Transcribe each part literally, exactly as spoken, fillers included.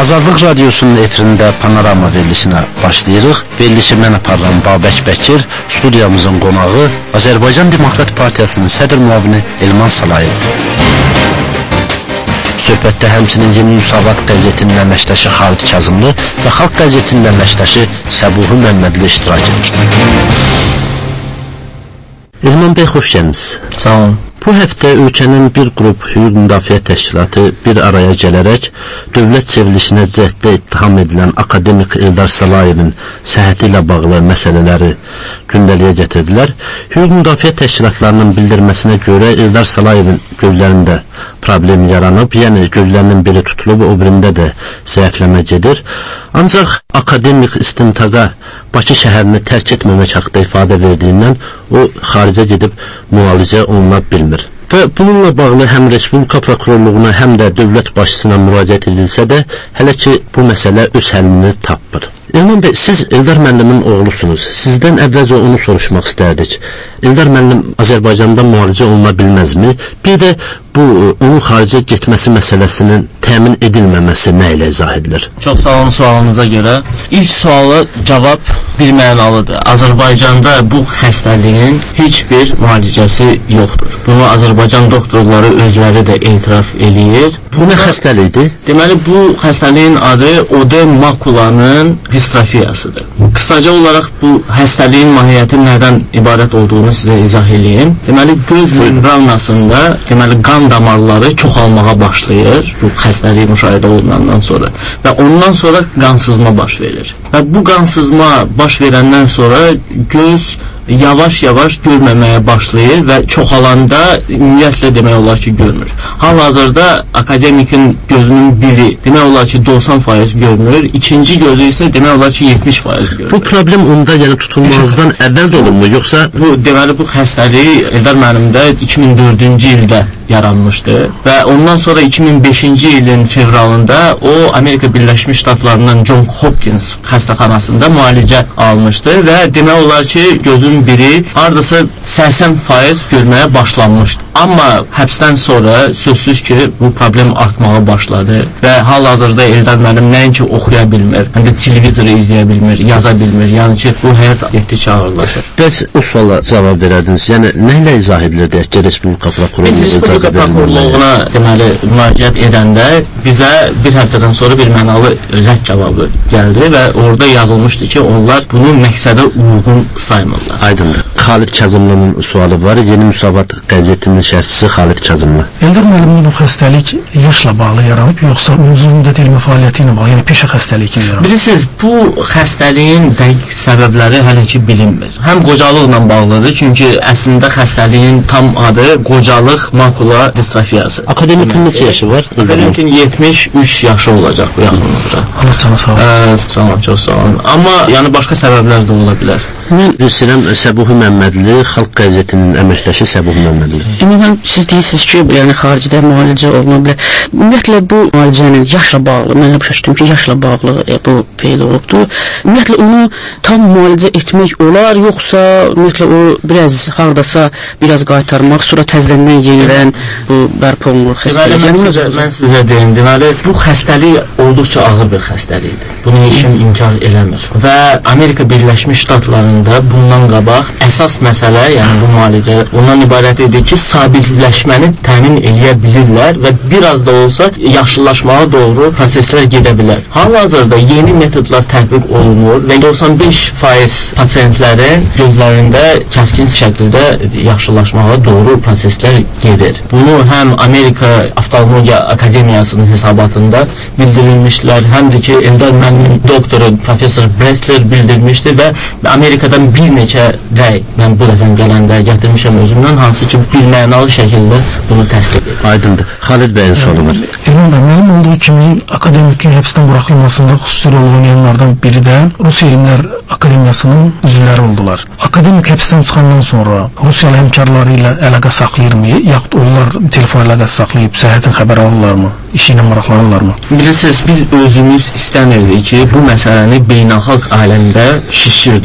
Azadlıq Radiosunun efirində Panorama verilişinə başlayırıq. Verilişi mən aparıram Babək Bəkir, studiyamızın qonağı Azərbaycan Demokrat Partiyasının sədr müavini Elman Salayev. Söhbətdə həmçinin Yeni Müsavat qəzetinin əməkdaşı Xalid Kazımlı və Xalq qəzetinin əməkdaşı Səbuhi Məmmədli iştirak edir. Elman bəy, xoş gəlmisiniz. Sağ olun. Bu həftə ölkənin bir qrup hüquq müdafiə təşkilatı bir araya gələrək dövlət çevrilişinə cəhddə ittiham edilən akademik Eldar Salayevin səhhəti ilə bağlı məsələləri gündəliyə gətirdilər. Hüquq müdafiə təşkilatlarının bildirməsinə görə Eldar Salayevin gözlərində problem yaranıb, yəni gözlərinin biri tutulub, o birində də zəifləmə gedir. Ancaq akademik istintaqa Bakı şəhərini tərk etməmək haqqında ifadə verdiyindən o xaricə gedib müalicə oluna bilmir. Və bununla bağlı həm Respublika Prokurorluğuna, həm də dövlət başçısına müraciət edilsə də, hələ ki bu məsələ öz həllini tapmır. Elman bəy, siz Eldar müəllimin oğlusunuz. Sizdən əvvəlcə onu soruşmaq istərdik. Eldar müəllim Azərbaycanda müalicə oluna bilməzmi? Bir də bu, onun xaricə getməsi məsələsinin təmin edilməməsi nə ilə izah edilir? Çox sağ olun sualınıza görə. İlk sualı cavab bilməməlidir. Azərbaycanda bu xəstəliyin heç bir müalicəsi yoxdur. Bunu Azərbaycan doktorları özləri də etiraf eləyir. Bu nə xəstəlikdir? Deməli, bu xəstəliyin adı ödem makulanın distrofiyasıdır. Qısaca olaraq bu xəstəliyin mahiyyəti nədən ibarət olduğunu sizə izah edeyim. Deməli, göz membranasında deməli, qan damarları çoxalmağa başlayır bu xəstəlik müşahidə olunandan sonra və ondan sonra qansızma baş verir. Və bu qansızma baş verəndən sonra göz yavaş-yavaş görməməyə başlayır və çoxalanda ümumiyyətlə demək olar ki, görmür. Hal-hazırda akademikin gözünün biri demək olar ki, doxsan faiz görmür, ikinci gözü isə demək olar ki, yetmiş faiz görmür. Bu problem onda yəni tutulmazdan əvvəl də olunmu, yoxsa? Bu, deməli, bu xəstəlik Eldar müəllimdə iki min dördüncü ildə yaranmışdı və ondan sonra iki min beşinci ilin fevralında o Amerika Birləşmiş Ştatlarından John Hopkins xəstəxanasında müalicə almışdı və demək olar ki, gözün biri hardasa səksən faiz görməyə başlanmışdı. Amma həbsdən sonra sözsüz ki, bu problem artmağa başladı və hal-hazırda Eldar müəllim nəinki oxuya bilmir, həm də televizoru izləyə bilmir, yaza bilmir. Yəni ki, bu həyat getdikcə ağırlaşır. Bəs o suala cavab verədiniz. Yəni, nə ilə izah edilir deyək ki, Respublika Prokurorluğuna icazə verilməli? Respublika Prokurorluğuna deməli, müraciət edəndə bizə bir həftədən sonra bir mənalı rədd cavabı gəldi və orada yazılmışdı ki, onlar bunu məqsədə uyğun saymırlar. Aydındır. Xalid Kazımlının sualı var. Yeni Müsavat qəzetinin şərhçisi Xalid Kazımlı. Eldar müəllimin bu xəstəlik yaşla bağlı yaranıb, yoxsa uzun müddət elmi fəaliyyəti ilə bağlı, yəni peşə xəstəliyi kimi yaranıb? Bilirsiniz, bu xəstəliyin dəqiq səbəbləri hələ ki bilinmir. Həm qocalıqla bağlıdır, çünki əslində xəstəliyin tam adı qocalıq makula distrofiyası. Akademikin neçə yaşı var? Akademikin yetmiş üç yaşı olacaq bu yaxınlıqda. Allah canı sağ olun. Sağ olun, çox sağ olun. Amma yəni başqa səbəblər də ola bilər. Mən istəyirəm Səbuhi Məmmədli, Xalq qəzetinin əməkdaşı Səbuhi Məmmədli. Ümumən siz deyirsiniz ki, yəni xaricdə müalicə oluna bilər. Ümumiyyətlə bu müalicənin yaşla bağlı, mən başa düşdüm ki, yaşla bağlı e, bu peyda olubdur. Ümumiyyətlə onu tam müalicə etmək olar, yoxsa ümumiyyətlə o biraz hardasa biraz qaytarmaq, sonra təzələnmək yenidən bu bərpa olunur xəstəlik. Deməli, mən sizə, mən sizə deyim, deməli, bu xəstəlik olduqca ağır bir xəstəlikdir. Bunu heç kim inkar eləmir. Və Amerika Birləşmiş Ştatlarında bundan qabaq əsas məsələ, yəni bu müalicə ondan ibarət edir ki, sabitləşməni təmin edə bilirlər və biraz da olsa yaşlılaşmağa doğru proseslər gedə bilər. Hal-hazırda yeni metodlar tətbiq olunur və doxsan beş faiz pasiyentlərin gözlərində kəskin şəkildə yaşlılaşmağa doğru proseslər gedir. Bunu həm Amerika Oftalmologiya Akademiyasının hesabatında bildirilmişlər, həm də ki, Eldar müəllimin doktoru Professor Bressler bildirmişdi və Amerikadan bir neçə rəy mən bu dəfə gələndə gətirmişəm özümdən, hansı ki, bilmənalı şəkildə bunu təsdiq edir. Aydındır. Xalid bəyin sualı var. Elman bəy, mənim olduğu kimi akademikin həbsdən buraxılmasında xüsusi rol oynayanlardan biri də Rusiya Elmlər Akademiyasının üzvləri oldular. Akademik həbsdən çıxandan sonra Rusiyalı həmkarları ilə əlaqə saxlayırmı, yaxud onlar telefon əlaqəsi saxlayıb səhhətin xəbər alırlarmı, işi ilə maraqlanırlarmı? Bilirsiniz, biz özümüz istəmirdik ki, bu məsələni beynəlxalq aləmdə şişirdək.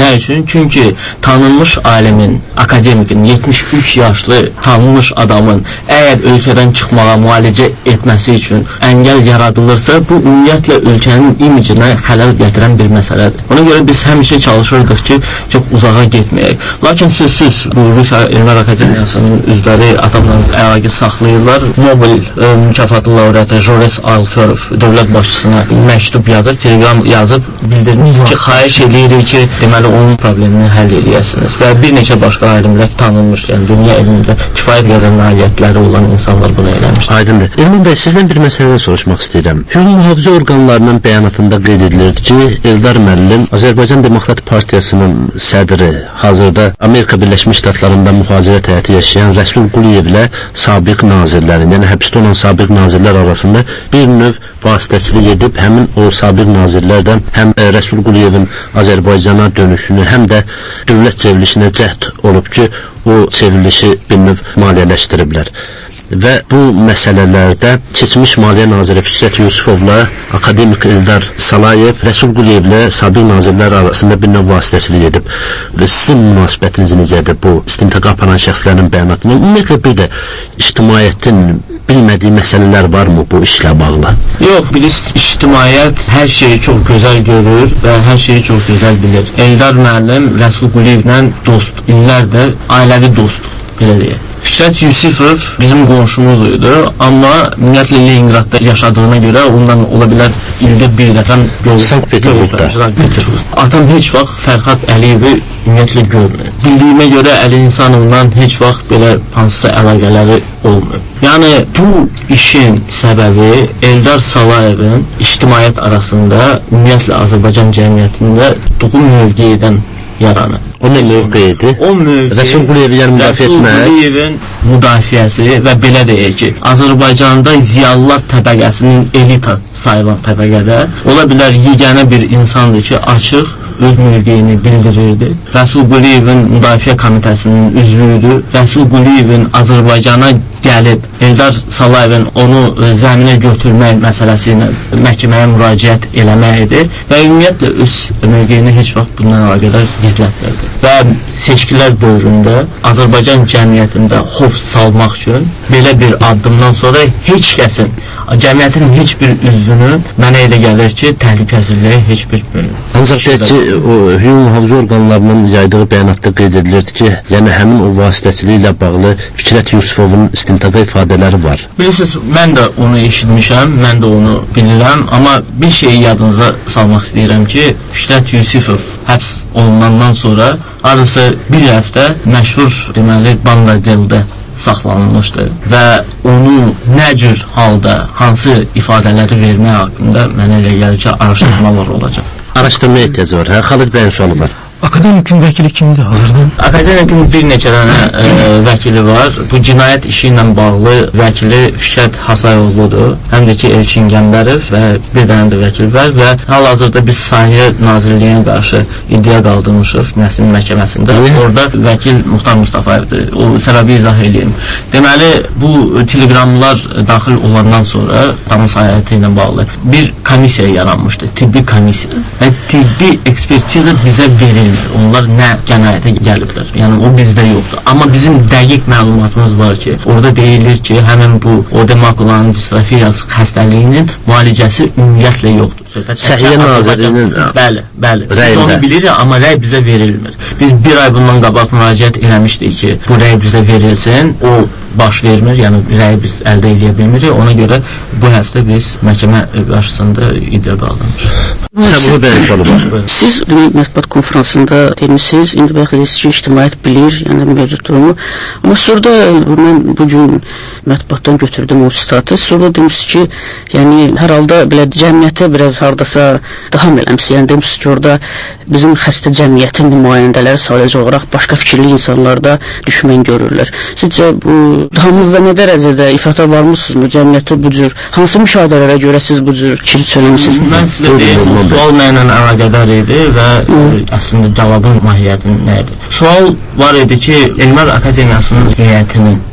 Nə üçün? Çünki tanınmış alimin, akademikin, yetmiş üç yaşlı tanınmış adamın əgər ölkədən çıxmağa müalicə etməsi üçün əngəl yaradılırsa, bu ümumiyyətlə ölkənin imicinə xələl gətirən bir məsələdir. Ona görə biz həmişə çalışırdıq ki, çox uzağa getməyək. Lakin sözsüz bu Rusiya Elmlər Akademiyasının üzvləri adamla əlaqə saxlayırlar. Nobel e, mükafatı laureatı Joris Alferov dövlət başçısına məktub yazıb, telegram yazıb bildirmiş ki, xahiş edirik ki, deməli onun problemini həll edəsiniz. Və bir neçə başqa alimlər tanınmış, yəni dünya elmində kifayət qədər nailiyyətləri olan insanlar bunu eləmişdir. Aydındır. Elman bəy, sizdən bir məsələdən soruşmaq istəyirəm. Hüquq mühafizə orqanlarının bəyanatında qeyd edilirdi ki, Eldar müəllim Azərbaycan Demokrat Partiyasının sədri, hazırda Amerika Birləşmiş Ştatlarında mühacirət həyatı yaşayan Rəsul Quliyevlə sabiq nazirlərin, yəni həbsdə olan sabiq nazirlər arasında bir növ vasitəçilik edib, həmin o sabiq nazirlərdən həm e, Rəsul Quliyevin Azərbaycana dönüşünü, həm də dövlət çevrilişinə cəhd olub ki, o çevrilişi bir növ maliyyələşdiriblər. Və bu məsələlərdə keçmiş Maliyyə Naziri Fikrət Yusifovla akademik Eldar Salayev Rəsul Quliyevlə sabiq nazirlər arasında bir növ vasitəçilik edib. Və sizin münasibətiniz necədir bu istintaqa aparan şəxslərin bəyanatına? Ümumiyyətlə bir də ictimaiyyətin bilmədiyi məsələlər varmı bu işlə bağlı? Yox, bir ictimaiyyət hər şeyi çox gözəl görür və hər şeyi çox gözəl bilir. Eldar müəllim Rəsul Quliyevlə dost, illərdir ailəvi dost, belə deyək. Fikrət Yusifov bizim qonşumuz idi, amma ümumiyyətlə Leningradda yaşadığına görə ondan ola bilər ildə bir dəfə Sankt-Peterburqda. Atam heç vaxt Fərhad Əliyevi ümumiyyətlə görmür. Bildiyimə görə Əli İnsanovla heç vaxt belə hansısa əlaqələri olmuyor. Yəni bu işin səbəbi Eldar Salayevin ictimaiyyət arasında, ümumiyyətlə Azərbaycan cəmiyyətində tutduğu mövqeyidən yaranır. O nə mövqeydi? O mövqe Rəsul Quliyevin yəni müdafiə etmək. Rəsul Quliyevin müdafiəsi və belə deyək ki, Azərbaycanda ziyalılar təbəqəsinin elita sayılan təbəqədə ola bilər yeganə bir insandır ki, açıq öz mövqeyini bildirirdi. Rəsul Quliyevin müdafiə komitəsinin üzvüydü. Rəsul Quliyevin Azərbaycana gəlib Eldar Salayevin onu zəminə götürmək məsələsi ilə məhkəməyə müraciət eləməyidir və ümumiyyətlə öz mövqeyini heç vaxt bundan əlaqədar gizlətmirdi. Və seçkilər dövründə Azərbaycan cəmiyyətində xof salmaq üçün belə bir addımdan sonra heç kəsin, cəmiyyətin heç bir üzvünün mənə elə gəlir ki, təhlükəsizliyi heç bir ancaq deyək ki, o hüquq mühafizə orqanlarının yaydığı bəyanatda qeyd edilirdi ki, yəni həmin o vasitəçilik ilə bağlı Fikrət Yusifovun istintaqa ifadələri var. Bilirsiniz, mən də onu eşitmişəm, mən də onu bilirəm, amma bir şeyi yadınıza salmaq istəyirəm ki, Fikrət Yusifov həbs olunandan sonra arası bir həftə məşhur deməli Bangladeşdə saxlanılmışdı və onu nə cür halda, hansı ifadələri vermək haqqında mənə elə gəlir ki, araşdırmalar olacaq. Araşdırmaya ehtiyac var. Hə, Xalid bəyin sualı var. Akademikin vəkili kimdir hazırda? Akademikin bir neçə dənə e, vəkili var. Bu cinayət işi ilə bağlı vəkili Fikrət Hasayoğludur. Həm də ki, Elçin Gəmbərov və bir dənə də vəkil var və hal-hazırda biz Saniyə Nazirliyinə qarşı iddia qaldırmışıq Nəsim məhkəməsində. Orada vəkil Muxtar Mustafayevdir. O səbəbi izah edeyim. Deməli, bu telegramlar daxil olandan sonra tam sayəti ilə bağlı bir komissiya yaranmışdı, tibbi komissiya. Və tibbi ekspertiza bizə verilmişdir. Onlar nə qənaətə gəliblər. Yəni o bizdə yoxdur. Amma bizim dəqiq məlumatımız var ki, orada deyilir ki, həmin bu odemakularin distrofiyası xəstəliyinin müalicəsi ümumiyyətlə yoxdur. Səhiyyə Nazirliyinin bəli, bəli. Biz onu bilirik, amma rəy bizə verilmir. Biz bir ay bundan qabaq müraciət eləmişdik ki, bu rəy bizə verilsin. O baş vermir, yəni rəyi biz əldə edə bilmirik. Ona görə bu həftə biz məhkəmə qarşısında iddia qaldırmışıq. Səbuhi bəyin sualı var. Siz demək mətbuat konferansında demişsiniz, indi bəxiliz ki, ictimaiyyət bilir, yəni mövcud durumu. Amma sonra mən bugün mətbuatdan götürdüm o sitatı. Sonra demişsiniz ki, yəni hər halda belə cəmiyyətə biraz hardasa daha eləmişsiniz. Yəni demişsiniz ki, orada bizim xəstə cəmiyyətin nümayəndələri sadəcə olaraq başqa fikirli insanlarda düşmən görürlər. Sizcə bu hamımızda nə dərəcədə ifrata varmısınız bu cəmiyyətə bu cür? Hansı müşahidələrə görə siz bu cür fikir söyləmişsiniz? Mən sizə deyim, sual mənlə əlaqədar idi və ə, əslində cavabın mahiyyəti nə idi? Sual var idi ki, Elmlər Akademiyasının heyətinin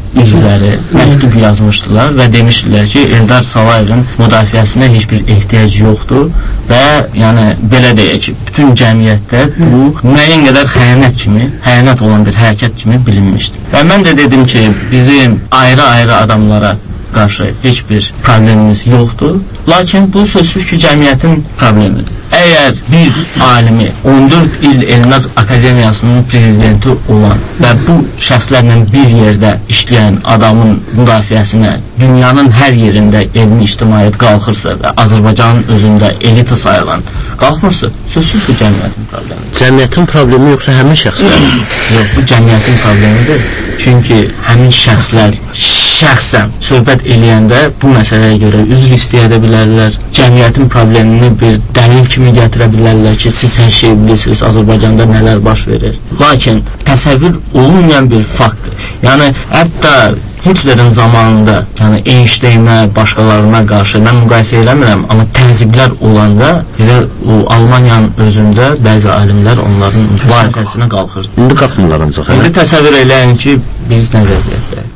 üzvləri məktub yazmışdılar və demişdilər ki, Eldar Salayevin müdafiəsinə heç bir ehtiyac yoxdur və yəni belə deyək ki, bütün cəmiyyətdə bu müəyyən qədər xəyanət kimi, xəyanət olan bir hərəkət kimi bilinmişdi. Və mən də dedim ki, bizim ayrı-ayrı adamlara qarşı heç bir problemimiz yoxdur, lakin bu sözsüz ki, cəmiyyətin problemidir. Əgər bir alimi on dörd il Elmlər Akademiyasının prezidenti olan və bu şəxslərlə bir yerdə işləyən adamın müdafiəsinə dünyanın hər yerində elmi ictimaiyyət qalxırsa və Azərbaycanın özündə elita sayılan qalxmırsa, sözsüz ki, cəmiyyətin problemidir. Cəmiyyətin problemi yoxsa həmin şəxslər? Yox, bu cəmiyyətin problemidir. Çünki həmin şəxslər şəxsən söhbət eləyəndə bu məsələyə görə üzr istəyə bilərlər. Cəmiyyətin problemini bir dəlil kimi gətirə bilərlər ki, siz hər şey bilirsiniz, Azərbaycanda nələr baş verir. Lakin təsəvvür olunmayan bir faktdır. Yəni, hətta Hitlerin zamanında, yəni Einsteinə, başqalarına qarşı mən müqayisə eləmirəm, amma təzyiqlər olanda elə o Almaniyanın özündə bəzi alimlər onların mübarizəsinə qalxırdı. İndi qalxmırlar ancaq. İndi təsəvvür eləyin ki, biz nə vəziyyətdəyik.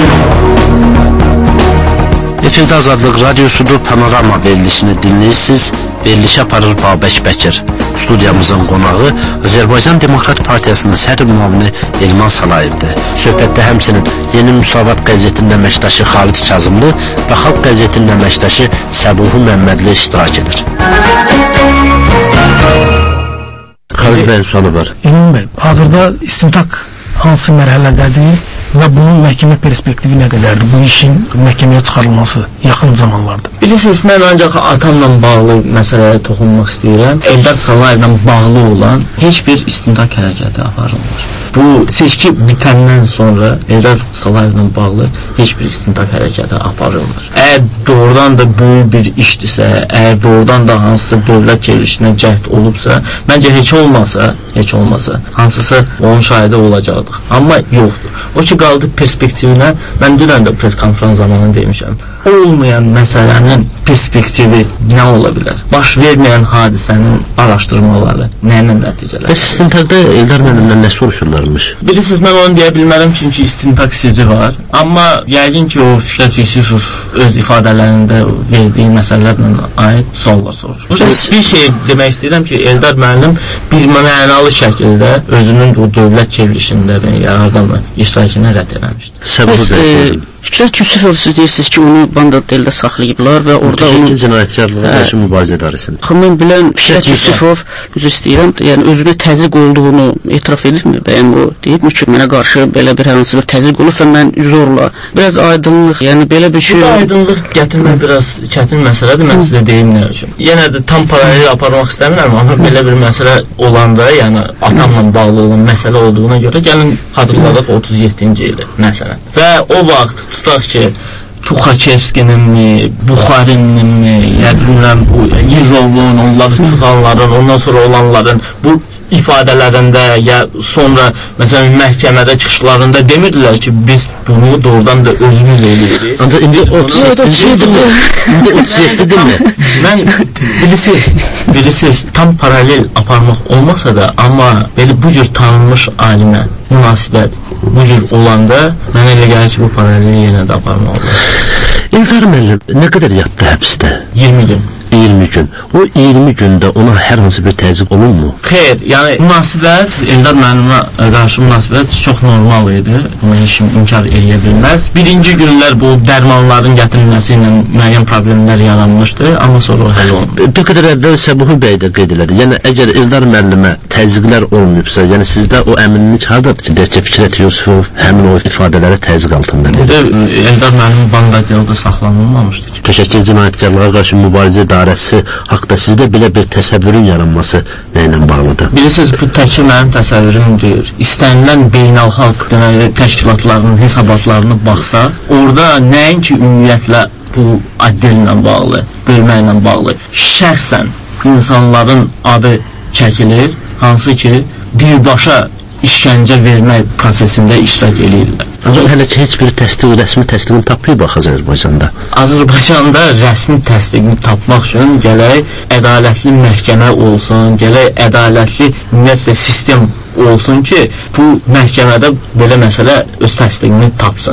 Efirdə Azadlıq Radiosudur, Panorama verilişini dinləyirsiniz. Verilişi aparır Babək Bəkir. Studiyamızın qonağı Azərbaycan Demokrat Partiyasının sədr müavini Elman Salayevdir. Söhbətdə həmçinin Yeni Müsavat qəzetinin əməkdaşı Xalid Kazımlı və Xalq qəzetinin əməkdaşı Səbuhi Məmmədli iştirak edir. Xalid bəyin sualı var. Emin bəy, hazırda istintaq hansı mərhələdədir və bunun məhkəmə perspektivi nə qədərdir? Bu işin məhkəməyə çıxarılması yaxın zamanlarda. Bilirsiniz, mən ancaq atamla bağlı məsələyə toxunmaq istəyirəm. Eldar Salayevlə bağlı olan heç bir istintaq hərəkəti aparılmır. Bu seçki bitəndən sonra Eldar Salayevlə bağlı heç bir istintaq hərəkəti aparılmır. Əgər doğrudan da böyük bir işdirsə, əgər doğrudan da hansısa dövlət çevrilişinə cəhd olubsa, məncə heç olmasa, heç olmasa, hansısa onun şahidi olacaqdır. Amma yoxdur. O ki, qaldı perspektivinə, mən dünən də pres konferans zamanı demişəm, olmayan məsələnin perspektivi nə ola bilər? Baş verməyən hadisənin araşdırmaları nə ilə nəticələr? Bəs istintaqda Eldar müəllimdən nə soruşurlarmış? Bilirsiniz, mən onu deyə bilmərəm, çünki istintaq sirri var. Amma yəqin ki, o Fikrət Yusifov öz ifadələrində verdiyi məsələlərlə aid suallar soruşur. Bir şey demək istəyirəm ki, Eldar müəllim bir mənalı şəkildə özünün o dövlət çevrilişində və yardım iştirakını rədd eləmişdir. Səbəbi Fikrət Yusifov, siz deyirsiniz ki, onu banda dildə saxlayıblar və orada onu cinayətkarlığa qarşı mübarizə idarəsində. Mən bilən Fikrət Yusifov, üzr istəyirəm, yəni özünə təzyiq olduğunu etiraf edirmi? Bəyəm o deyibmi ki, mənə qarşı belə bir hansı bir təzyiq olub və mən zorla, biraz aydınlıq, yəni belə bir şey... Bu aydınlıq gətirmək biraz çətin məsələdir, mən sizə deyim nə üçün. Yenə də tam paralel aparmaq istəmirəm, amma belə bir məsələ olanda, yəni atamla bağlı olan məsələ olduğuna görə gəlin xatırladıq otuz yeddinci ili məsələn. Və o vaxt tutaq ki, Tuxaçevskininmi, Buxarininmi, ya bilmirəm, bu Yirovun, onları tutanların, ondan sonra olanların bu ifadələrində ya sonra məsələn məhkəmədə çıxışlarında demirdilər ki, biz bunu doğrudan da özümüz eləyirik. Ancaq indi otuz yeddi mi? Mən bilirsiniz, bilirsiniz, tam paralel aparmaq olmasa da, amma belə bu cür tanınmış alimə münasibət bu cür olanda mənə elə gəlir ki, bu paraleli yenə də aparmaq olur. Eldar müəllim nə qədər yatdı həbsdə? iyirmi gün. iyirmi gün. O iyirmi gündə ona hər hansı bir təzyiq olunmu? Xeyr, yəni münasibət, Eldar müəllimə qarşı münasibət çox normal idi. Bunu heç kim inkar eləyə bilməz. Birinci günlər bu dərmanların gətirilməsi ilə müəyyən problemlər yaranmışdı, amma sonra o həll olundu. Bir qədər əvvəl Səbuhi bəy də qeyd elədi. Yəni əgər Eldar müəllimə təzyiqlər olmayıbsa, yəni sizdə o əminlik hardadır ki, deyək ki, Fikrət Yusifov həmin o ifadələrə təzyiq altındadır? Eldar müəllim bankada saxlanılmamışdı ki. Təşəkkür cinayətkarlığa qarşı mübarizə idarəsi haqda sizdə belə bir təsəvvürün yaranması nə ilə bağlıdır? Bilirsiniz, bu təkcə mənim təsəvvürüm deyil. İstənilən beynəlxalq deməli təşkilatlarının hesabatlarını baxsaq, orada nəinki ümumiyyətlə bu addellə bağlı, bölməklə bağlı, şəxsən insanların adı çəkilir, hansı ki, birbaşa işgəncə vermək prosesində iştirak edirlər. Ancaq hələ ki, heç bir təsdiq, rəsmi təsdiqini tapmayıb axı Azərbaycanda. Azərbaycanda rəsmi təsdiqini tapmaq üçün gələk ədalətli məhkəmə olsun, gələk ədalətli ümumiyyətlə sistem olsun ki, bu məhkəmədə belə məsələ öz təsdiqini tapsın.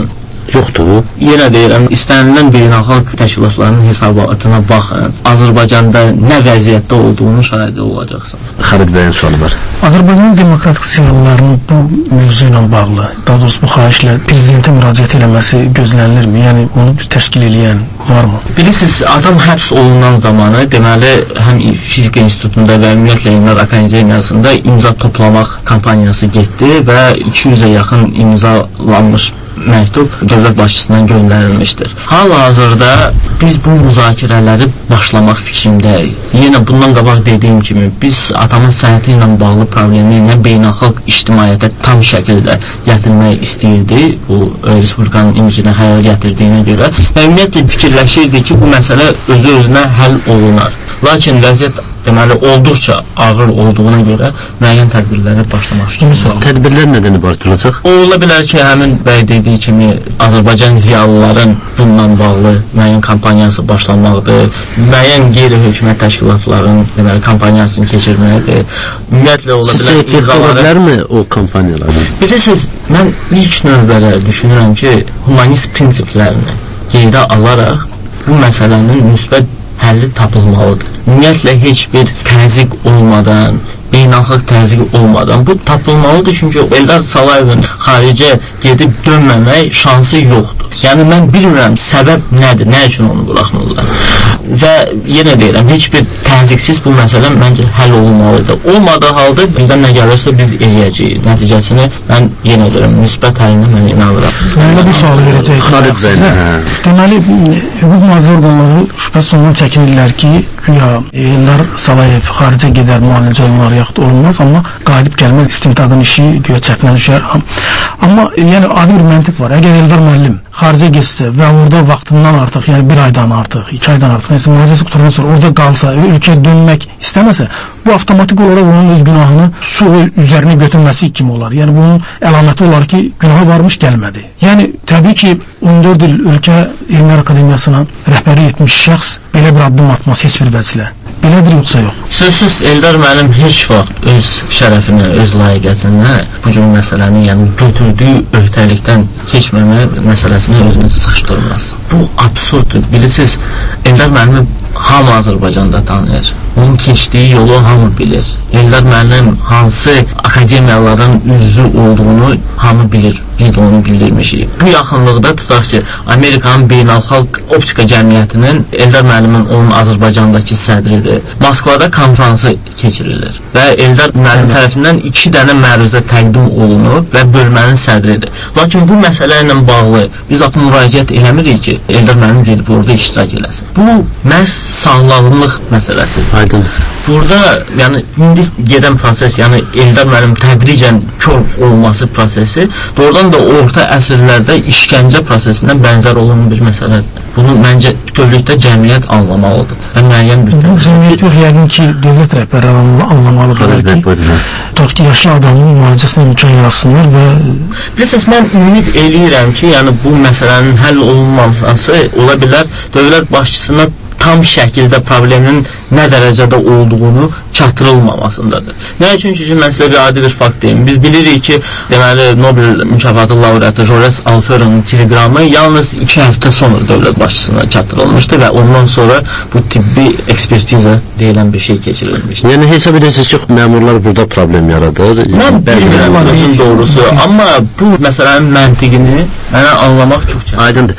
yoxdur. Yenə deyirəm, istənilən beynəlxalq təşkilatlarının hesabatına baxın. Azərbaycanda nə vəziyyətdə olduğunu şahidi olacaqsınız. Xalid bəyin sualı var. Azərbaycanın demokratik siyasətlərinin bu mövzu ilə bağlı, daha doğrusu bu xahişlə prezidentə müraciət eləməsi gözlənilirmi? Yəni onu təşkil edən varmı? Bilirsiniz, adam həbs olunan zamanı deməli həm Fizika İnstitutunda və ümumiyyətlə Elmlər Akademiyasında imza toplamaq kampaniyası getdi və iki yüzə yaxın imzalanmış məktub dövlət başçısından göndərilmişdir. Hal-hazırda biz bu müzakirələri başlamaq fikrindəyik. Yenə bundan qabaq dediyim kimi, biz atamın səhhəti ilə bağlı problemi nə beynəlxalq ictimaiyyətə tam şəkildə gətirmək istəyirdi, bu Respublikanın imicinə xəyal gətirdiyinə görə və ümumiyyətlə fikirləşirdi ki, bu məsələ özü-özünə həll olunar. Lakin vəziyyət deməli olduqca ağır olduğuna görə müəyyən tədbirlərə başlamaq fikirləşir. Tədbirlər nədən ibarət olacaq? Ola bilər ki, həmin bəy dediyi kimi Azərbaycan ziyalıların bununla bağlı müəyyən kampaniyası başlamaqdır, müəyyən qeyri-hökumət təşkilatlarının deməli kampaniyasını keçirməkdir. Ümumiyyətlə ola bilər Sizcə fərqlərdərmi o kampaniyaların? Bilirsiniz, mən ilk növbədə düşünürəm ki, humanist prinsiplərini qeydə alaraq bu məsələnin müsbət həlli tapılmalıdır. Ümumiyyətlə heç bir təzyiq olmadan, beynəlxalq təzyiq olmadan bu tapılmalıdır, çünki Eldar Salayevin xaricə gedib dönməmək şansı yoxdur. Yəni mən bilmirəm səbəb nədir, nə üçün onu buraxmırlar. Və yenə deyirəm, heç bir təzyiqsiz bu məsələ məncə həll olunmalıdır. Olmadığı halda bizdən nə gəlirsə biz eləyəcəyik. Nəticəsini mən yenə deyirəm, müsbət həllinə mən inanıram. Mən bu sualı verəcəyik. Deməli, hüquq mühafizə orqanları şübhəsiz ondan çəkinirlər ki, güya Eldar Salayev xaricə gedər, müalicə olunar, yaxud olmaz, amma qalib gəlməz, istintaqın işi güya çətinə düşər. Amma yəni adi bir məntiq var. Əgər Eldar müəllim xaricə getsə və orada vaxtından artıq, yəni bir aydan artıq, iki aydan artıq, nəsə müalicəsi qutarandan sonra orada qalsa, ölkəyə dönmək istəməsə, bu avtomatik olaraq onun öz günahını su üzərinə götürməsi kimi olar. Yəni bunun əlaməti olar ki, günahı varmış, gəlmədi. Yəni təbii ki, on dörd il ölkə Elmlər Akademiyasına rəhbərlik etmiş şəxs belə bir addım atmaz heç bir vəclə. Belədir yoxsa yox? Sözsüz Eldar müəllim heç vaxt öz şərəfinə, öz layiqətinə bu cür məsələni, yəni götürdüyü öhdəlikdən keçməmə məsələsini özünə sıxışdırmaz. Bu absurddur. Bilirsiniz, Eldar müəllimi hamı Azərbaycanda tanıyır. Onun keçdiyi yolu hamı bilir. Eldar müəllim hansı akademiyaların üzvü olduğunu hamı bilir. Biz onu bildirmişik. Bu yaxınlıqda tutaq ki, Amerikanın beynəlxalq optika cəmiyyətinin Eldar müəllimin onun Azərbaycandakı sədridir. Moskvada konfransı keçirilir və Eldar müəllim tərəfindən iki dənə məruzə təqdim olunub və bölmənin sədridir. Lakin bu məsələ ilə bağlı biz axı müraciət eləmirik ki, Eldar müəllim gedib orada iştirak eləsin. Bu məhz sağlamlıq məsələsidir. Aydın. Burada yəni indi gedən proses, yəni Eldar müəllim tədricən kör olması prosesi doğrudan da orta əsrlərdə işgəncə prosesindən bənzər olan bir məsələdir. Bunu məncə bütövlükdə cəmiyyət anlamalıdır. Və müəyyən bir Bu cəmiyyət yox, yəqin ki, dövlət rəhbərləri anlamalıdır ki, tutaq ki, yaşlı adamın müalicəsinə imkan yaratsınlar və... Bilirsiniz, mən ümid eləyirəm ki, yəni bu məsələnin həll olunmaması ola bilər dövlət başçısına tam şəkildə problemin nə dərəcədə olduğunu çatdırılmamasındadır. Nə üçün ki, mən sizə bir adi bir fakt deyim. Biz bilirik ki, deməli, Nobel mükafatı laureatı Jores Alfero'nun telegramı yalnız iki həftə sonra dövlət başçısına çatdırılmışdı və ondan sonra bu tibbi ekspertiza deyilən bir şey keçirilmişdi. Yəni hesab edirsiniz ki, məmurlar burada problem yaradır. Mən bilmirəm sözün doğrusu, amma bu məsələnin məntiqini mənə anlamaq çox çətindir. Aydındır.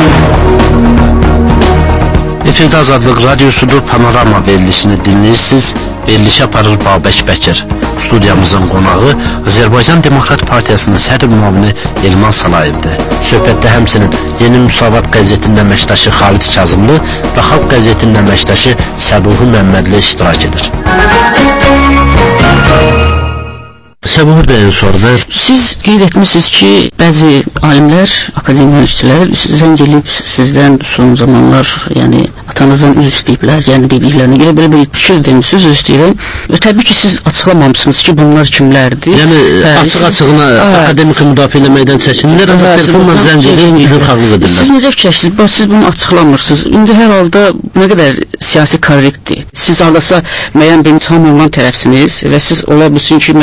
Efirdə Azadlıq Radiosudur, Panorama verilişini dinləyirsiniz. Verilişə aparır Babək Bəkir. Studiyamızın qonağı Azərbaycan Demokrat Partiyasının sədr müavini Elman Salayevdir. Söhbətdə həmçinin Yeni Müsavat qəzetinin əməkdaşı Xalid Kazımlı və Xalq qəzetinin əməkdaşı Səbuhi Məmmədli iştirak edir. Səbuhi bəyin sorular. Siz qeyd etmişsiniz ki, bəzi alimlər, akademiya işçilər zəng eləyib sizdən son zamanlar, yəni atanızdan üz istəyiblər, yəni dediklərinə görə belə bir fikir demişsiniz, üz istəyirəm. Və təbii ki, siz açıqlamamışsınız ki, bunlar kimlərdir? Yəni açıq-açığına akademik müdafiə eləməkdən çəkinirlər, amma telefonla zəng edib üzrxahlıq edirlər. Siz necə fikirləşirsiniz? Siz bunu açıqlamırsınız. İndi hər halda nə qədər siyasi korrektdir. Siz hardasa müəyyən bir imtahan olunan tərəfsiniz və siz ola bilsin ki, müəyyən özünüz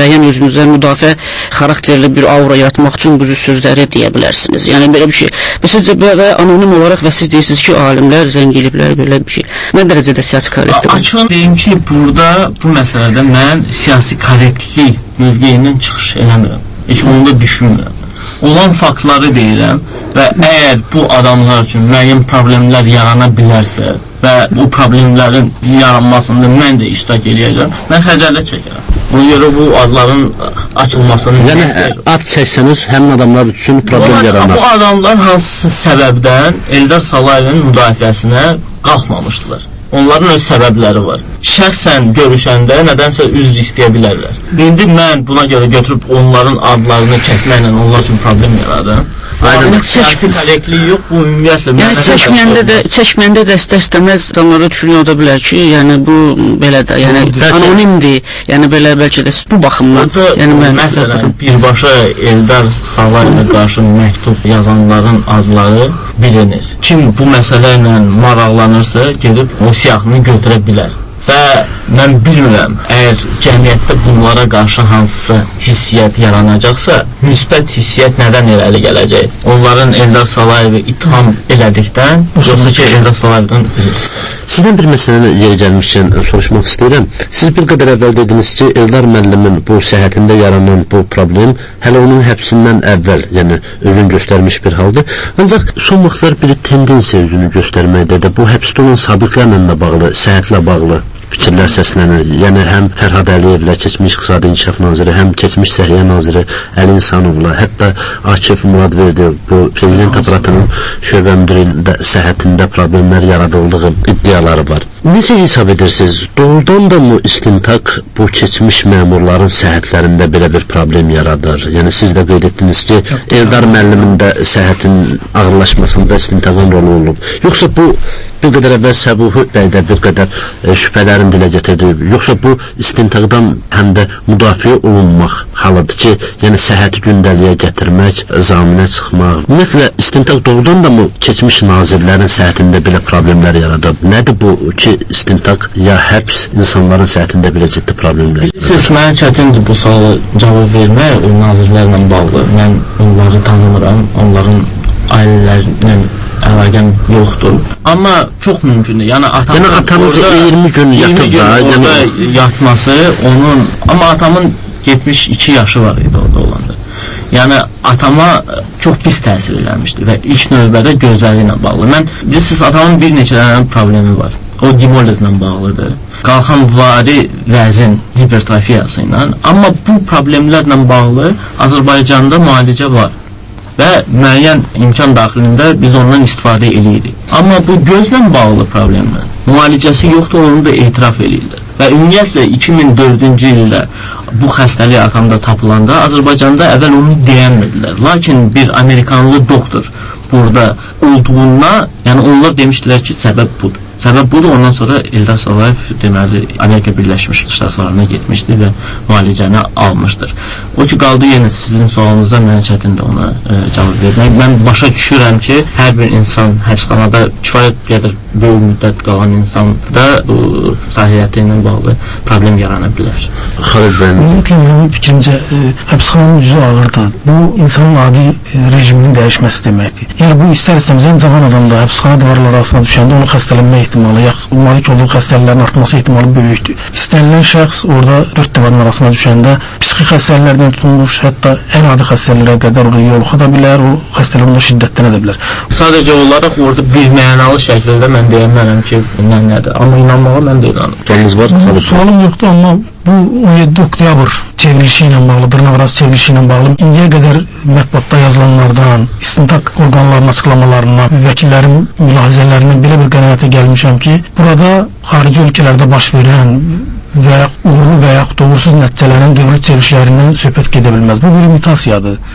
özünüzə müdafiə xarakterli bir aura yaratmaq üçün bu cür sözləri deyə bilərsiniz. Yəni belə bir şey. Məsəlcə belə anonim olaraq və siz deyirsiniz ki, alimlər zəng ediblər belə bir şey. Nə dərəcədə siyasi korrektdir? Açıq deyim ki, burada bu məsələdə mən siyasi korrektlik mövqeyindən çıxış eləmirəm. Heç onu da düşünmürəm. Olan faktları deyirəm və əgər bu adamlar üçün müəyyən problemlər yarana bilərsə və bu problemlərin yaranmasında mən də iştirak edəcəm, mən xəcalət çəkərəm. Ona görə bu adların açılmasını... Yəni, ad çəksəniz həmin adamlar üçün problem yaranar. Bu adamlar hansı səbəbdən Eldar Salayevin müdafiəsinə qalxmamışdılar. Onların öz səbəbləri var. Şəxsən görüşəndə nədənsə üzr istəyə bilərlər. İndi mən buna görə götürüb onların adlarını çəkməklə onlar üçün problem yaradım. Aynen. Siyasi korrektliyi yox, bu ümumiyyətlə... Yəni, çəkməyəndə də, çəkməyəndə də istər-istəməz adamlara düşünüyor da bilər ki, yəni bu belə də, yəni anonimdir, yəni belə bəlkə də bu baxımdan... Yəni, məsələn, birbaşa Eldar Salayevə qarşı məktub yazanların adları bilinir. Kim bu məsələ ilə maraqlanırsa, gedib o siyahını götürə bilər. Və mən bilmirəm, əgər cəmiyyətdə bunlara qarşı hansısa hissiyyət yaranacaqsa, müsbət hissiyyət nədən irəli gələcək? Onların Eldar Salayevi itham elədikdən, yoxsa ki, Eldar Salayevdən üzr istəyir. Sizdən bir məsələni yeri gəlmişkən soruşmaq istəyirəm. Siz bir qədər əvvəl dediniz ki, Eldar müəllimin bu səhhətində yaranan bu problem hələ onun həbsindən əvvəl, yəni özünü göstərmiş bir haldır. Ancaq son vaxtlar bir tendensiya özünü göstərməkdə də bu həbsdə olan sabiqlərlə də bağlı, səhhətlə bağlı fikirlər səslənir. Yəni, həm Fərhad Əliyevlə, keçmiş İqtisadi İnkişaf Naziri, həm keçmiş Səhiyyə Naziri Əli İnsanovla, hətta Akif Muradverdiyev bu prezident aparatının şöbə müdürü səhhətində problemlər yaradıldığı iddiaları var. Necə hesab edirsiniz? Doğrudan da mı istintaq bu keçmiş məmurların səhhətlərində belə bir problem yaradır? Yəni, siz də qeyd etdiniz ki, Eldar müəllimin də səhhətin ağırlaşmasında istintaqın rolu olub. Yoxsa bu bir qədər əvvəl Səbuhi bəy də bir qədər e, şübhələrin dilə gətirdi. Yoxsa bu istintaqdan həm də müdafiə olunmaq halıdır ki, yəni səhhəti gündəliyə gətirmək, zaminə çıxmaq. Ümumiyyətlə, istintaq doğrudan da mı keçmiş nazirlərin səhhətində belə problemlər yaradıb? Nədir bu ki, istintaq ya həbs insanların səhhətində belə ciddi problemlər? Siz mənə çətindir bu suala cavab vermək o nazirlərlə bağlı. Mən onları tanımıram, onların ailələrlə əlaqəm yoxdur. Amma çox mümkündür. Yəni atamın yəni, atanız iyirmi gün yatıb da, orada yəni... yatması onun, amma atamın yetmiş iki yaşı var idi orada olanda. Yəni atama çox pis təsir eləmişdi və ilk növbədə gözləri ilə bağlı. Mən bilirsiniz, atamın bir neçə dənə problemi var. O gemolizlə bağlıdır. Qalxan vari vəzin hipertrofiyası ilə. Amma bu problemlərlə bağlı Azərbaycanda müalicə var və müəyyən imkan daxilində biz ondan istifadə edirik. Amma bu gözlə bağlı problemlə müalicəsi yoxdur, onu da etiraf edirlər. Və ümumiyyətlə iki min dördüncü ildə bu xəstəlik atamda tapılanda Azərbaycanda əvvəl onu deyənmədilər. Lakin bir Amerikanlı doktor burada olduğuna, yəni onlar demişdilər ki, səbəb budur. Səbəb budur, ondan sonra Eldar Salayev deməli Amerika Birləşmiş Ştatlarına getmişdi və müalicəni almışdır. O ki, qaldı yenə sizin sualınıza mənə çətindir ona e, cavab vermək. Mən başa düşürəm ki, hər bir insan həbsxanada kifayət qədər böyük müddət qalan insan da bu sahiyyəti ilə bağlı problem yarana bilər. Xalid bəy, ümumiyyətlə mənim fikrimcə e, həbsxananın üzü ağırdır. Bu insanın adi e, rejiminin dəyişməsi deməkdir. Yəni bu istər-istəməz ən cavan adamda həbsxana divarları arasına düşəndə onu xəstələnmə ehtimalı, ya malik olduğu xəstəliklərin artması ehtimalı böyükdür. İstənilən şəxs orada dörd divarın arasına düşəndə psixi xəstəliklərdən tutulmuş, hətta ən adi xəstəliklərə qədər oraya yoluxa da bilər, o xəstəlik onda şiddətlənə də bilər. Sadəcə olaraq orada bir mənalı şəkildə mən deyəmərəm ki, nə nədir. Amma inanmağa mən də inanırım. Sualınız var? Bu sualım yoxdur, amma bu on yeddi oktyabr çevrilişi ilə bağlı, dırnaqarası çevrilişi ilə bağlı indiyə qədər mətbuatda yazılanlardan, istintaq orqanlarının açıqlamalarından, vəkillərin mülahizələrindən belə bir qənaətə gəlmişəm ki, burada xarici ölkələrdə baş verən və uğurlu və yaxud uğursuz nəticələnən dövlət çevrilişlərindən söhbət gedə bilməz. Bu bir imitasiyadır.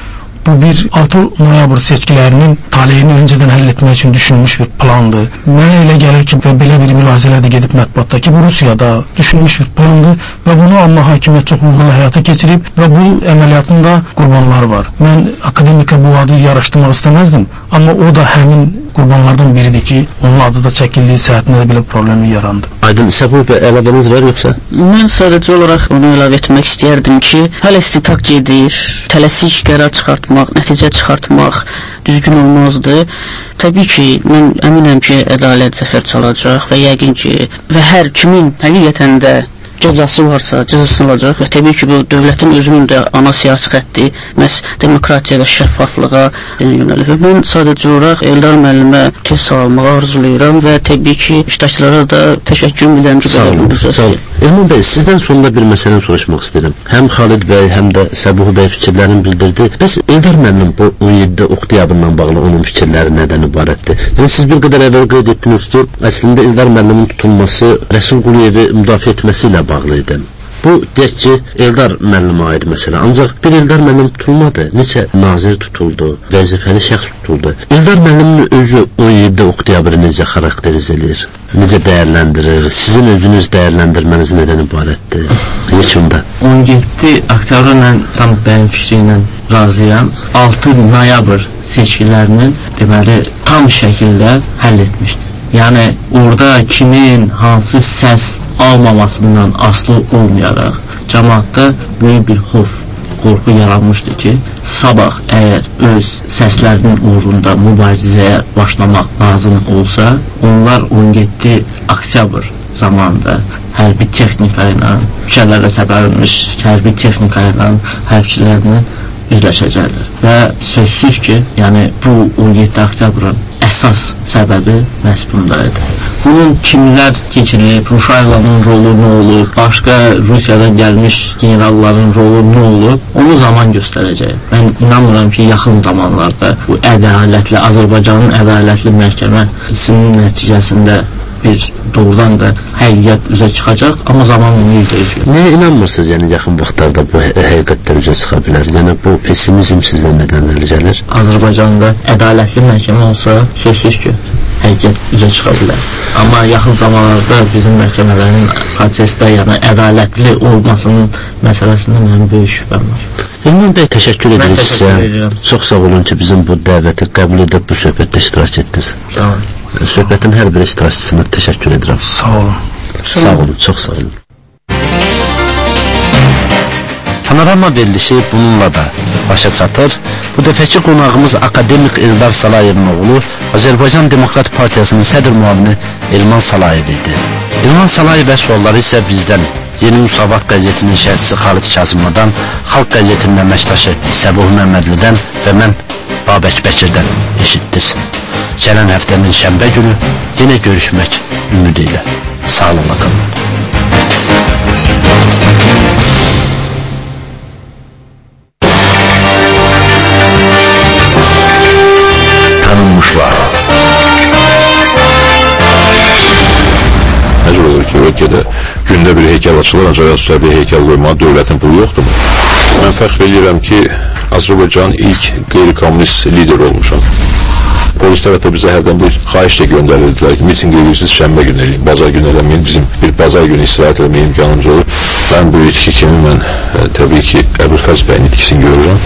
bu bir altı noyabr seçkilərinin taleyini öncədən həll etmək üçün düşünülmüş bir plandır. Mənə elə gəlir ki, və belə bir mülahizələr də gedib mətbuatda ki, bu Rusiyada düşünülmüş bir plandır və bunu amma hakimiyyət çox uğurlu həyata keçirib və bu əməliyyatında qurbanlar var. Mən akademika bu adı yaraşdırmaq istəməzdim, amma o da həmin qurbanlardan biridir ki, onun adı da çəkildiyi səhətində də belə problemi yarandı. Aydın, Səbuh bəy, əlavəniz var yoxsa? Mən sadəcə olaraq onu əlavə etmək istəyərdim ki, hələ istintaq gedir, tələsik qərar çıxartmaq, nəticə çıxartmaq düzgün olmazdı. Təbii ki, mən əminəm ki, ədalət zəfər çalacaq və yəqin ki, və hər kimin həqiqətən də cəzası varsa, cəzası alacaq və təbii ki, bu dövlətin özünün də ana siyasi xətti məhz demokratiya və şəffaflığa yönəlir. Mən sadəcə olaraq Eldar müəllimə tez sağalmağa arzulayıram və təbii ki, iştirakçılara da təşəkkür edirəm ki, sağ olun, sağ olun. Elman bəy, sizdən sonunda bir məsələni soruşmaq istəyirəm. Həm Xalid bəy, həm də Səbuh bəy fikirlərini bildirdi. Bəs Eldar müəllim bu on yeddi oktyabrla bağlı onun fikirləri nədən ibarətdir? Yəni, siz bir qədər əvvəl qeyd etdiniz ki, əslində Eldar müəllimin tutulması Rəsul Quliyevi müdafiə etməsi ilə bağlı idi. Bu, deyək ki, Eldar müəllimə aid məsələ. Ancaq bir Eldar müəllim tutulmadı. Neçə nazir tutuldu, vəzifəli şəxs tutuldu. Eldar müəllimin özü on yeddi oktyabr necə xarakteriz edir? Necə dəyərləndirir? Sizin özünüz dəyərləndirməniz nədən ibarətdir? Yekunda. on yeddi oktyabrla tam bəyin fikri ilə razıyam. altı noyabr seçkilərinin deməli tam şəkildə həll etmişdir. Yəni, orada kimin hansı səs almamasından asılı olmayaraq cəmaatda böyük bir xof, qorxu yaranmışdı ki, sabah əgər öz səslərinin uğrunda mübarizəyə başlamaq lazım olsa, onlar on yeddi oktyabr zamanında hərbi texnika ilə, şəhərlərlə səbəbmiş hərbi texnika ilə hərbçilərini üzləşəcəklər. Və sözsüz ki, yəni bu on yeddi oktyabrın əsas səbəbi məhz bundaydı. Bunun kimlər keçirib, Ruşaylanın rolu nə olub, başqa Rusiyadan gəlmiş generalların rolu nə olub, onu zaman göstərəcək. Mən inanmıram ki, yaxın zamanlarda bu ədalətli, Azərbaycanın ədalətli məhkəməsinin nəticəsində bir doğrudan da həqiqət üzə çıxacaq, amma zaman bunu yüzləyəcək. Nəyə inanmırsınız, yəni yaxın vaxtlarda bu həqiqətlər üzə çıxa bilər? Yəni bu pesimizm sizdən nədən gəlir? Azərbaycanda ədalətli məhkəmə olsa, sözsüz ki, həqiqət üzə çıxa bilər. Amma yaxın zamanlarda bizim məhkəmələrin prosesdə, yəni ədalətli olmasının məsələsində mənim böyük şübhəm var. Elman bəy, təşəkkür edirəm sizə. Çox sağ olun ki, bizim bu dəvəti qəbul edib bu söhbətdə iştirak etdiniz. Sağ olun. Söhbətin hər bir iştirakçısına təşəkkür edirəm. Sağ olun. Sağ olun, çox sağ olun. Panorama verilişi bununla da başa çatır. Bu dəfəki qonağımız akademik Eldar Salayevin oğlu, Azərbaycan Demokrat Partiyasının sədr müavini Elman Salayev idi. Elman Salayevə sualları isə bizdən Yeni Müsavat qəzetinin şəhərçisi Xalid Kazımlıdan, Xalq qəzetinin əməkdaşı Səbuh Məmmədlidən və mən Babək Bəkirdən eşitdiniz. Gələn həftənin şənbə günü yenə görüşmək ümidi ilə. Sağlıqla qalın. Tanınmışlar. Necə olur ki, ölkədə gündə bir heykəl açılır, ancaq Əsusəliyə heykəl qoymağa dövlətin pulu yoxdur mu? Mən fəxr edirəm ki, Azərbaycanın ilk qeyri-kommunist lider olmuşam. Polislər hətta bizə hərdən bir xahiş də göndərirdilər ki, miting edirsiniz, şənbə günü eləyin, bazar günü eləməyin, bizim bir bazar günü istirahət eləməyə imkanımız olur. Mən bu itki kimi mən ə, təbii ki, Əbülfəz bəyin itkisini görürəm.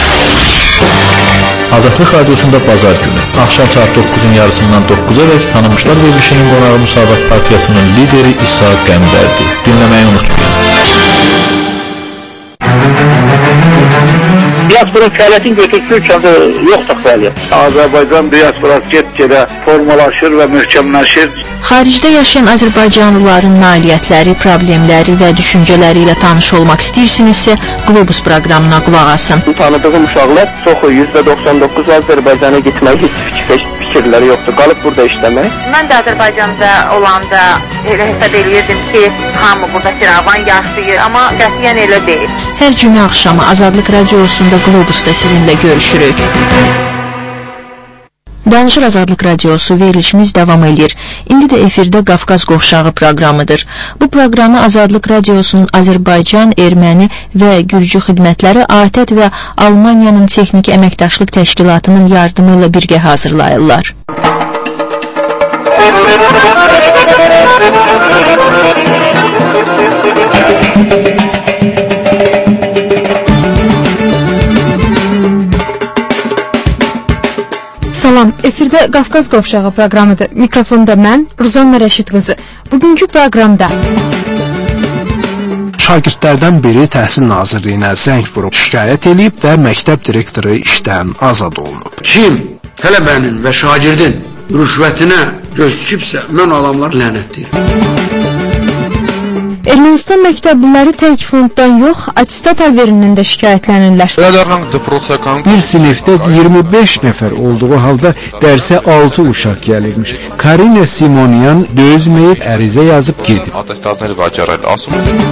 Azadlıq Radiosunda bazar günü, axşam saat doqquzun yarısından doqquza dək Tanınmışlar verilişinin qonağı Müsavat Partiyasının lideri İsa Qəmbərdir. Dinləməyi unutmayın. Diasporun fəaliyyətin götürdüyü ölkədə yoxdur fəaliyyət. Azərbaycan diasporası get-gedə formalaşır və möhkəmləşir. Xaricdə yaşayan Azərbaycanlıların nailiyyətləri, problemləri və düşüncələri ilə tanış olmaq istəyirsinizsə, Globus proqramına qulaq asın. Tanıdığım uşaqlar çoxu yüzdə doxsan doqquz Azərbaycana gitmək heç fikir, fikirləri yoxdur, qalıb burada işləmək. Mən də Azərbaycanda olanda elə hesab edirdim ki, hamı burada firavan yaşayır, amma qətiyyən elə deyil. Hər cümə axşamı Azadlıq Radiosunda Globusda sizinlə görüşürük. Danışır Azadlıq Radiosu verilişimiz davam edir. İndi də efirdə Qafqaz Qovşağı proqramıdır. Bu proqramı Azadlıq Radiosunun Azərbaycan, Erməni və Gürcü xidmətləri A T E T və Almaniyanın Texniki Əməkdaşlıq Təşkilatının yardımı ilə birgə hazırlayırlar. Salam, efirdə Qafqaz Qovşağı proqramıdır. Mikrofonda mən, Ruzanna Rəşid qızı. Bugünkü proqramda şagirdlərdən biri Təhsil Nazirliyinə zəng vurub şikayət edib və məktəb direktoru işdən azad olunub. Kim tələbənin və şagirdin rüşvətinə göz tikibsə, mən adamlar lənətləyirəm. Ermənistan məktəbliləri tək fonddan yox, attestat alverindən də şikayətlənirlər. Bir sinifdə iyirmi beş nəfər olduğu halda dərsə altı uşaq gəlirmiş. Karina Simonyan dözməyib ərizə yazıb gedib.